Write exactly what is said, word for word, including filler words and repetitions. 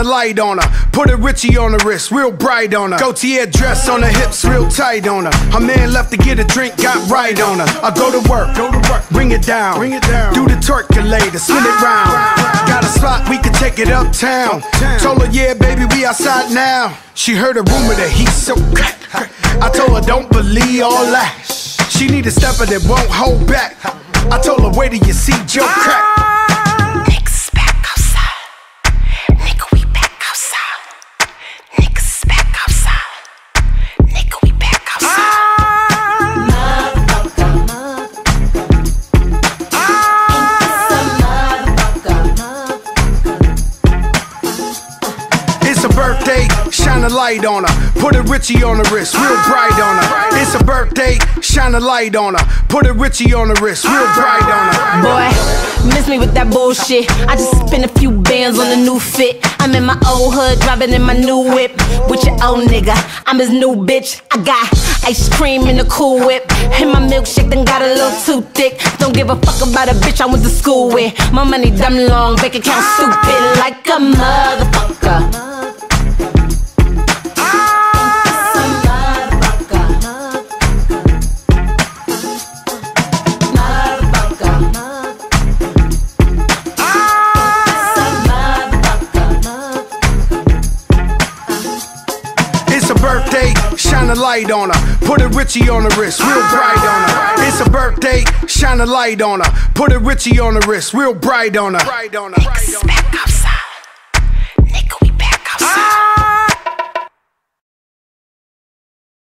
light on her. Put a Richie on the wrist, real bright on her. Gaultier dress on her hips, real tight on her. Her man left to get a drink, got right on her. I go to work, go to work, bring it down, bring it down. Do the twerkulator, spin it round. Got a spot, we can take it uptown. Told her, yeah, baby, we outside now. She heard a rumor that he's so crack. I told her, don't believe all that. She need a stepper that won't hold back. I told her, wait till you see Joe crack. Niggas back outside. Nigga, we back outside. Niggas back outside. Nigga, we back outside. Motherfucker, motherfucker. It's a birthday, shine a light on her. Put a Richie on the wrist, real bright on her. It's a birthday, shine a light on her. Put a Richie on the wrist, real bright on her. Boy, miss me with that bullshit. I just spent a few bands on a new fit. I'm in my old hood, driving in my new whip. With your old nigga, I'm his new bitch. I got ice cream in the Cool Whip. And my milkshake done got a little too thick. Don't give a fuck about a bitch I went to school with. My money dumb long, bank account stupid like a motherfucker. It's a birthday, shine a light on her. Put a Richie on the wrist, real bright on her. It's a birthday, shine a light on her. Put a Richie on the wrist, real bright on her. Niggas back outside.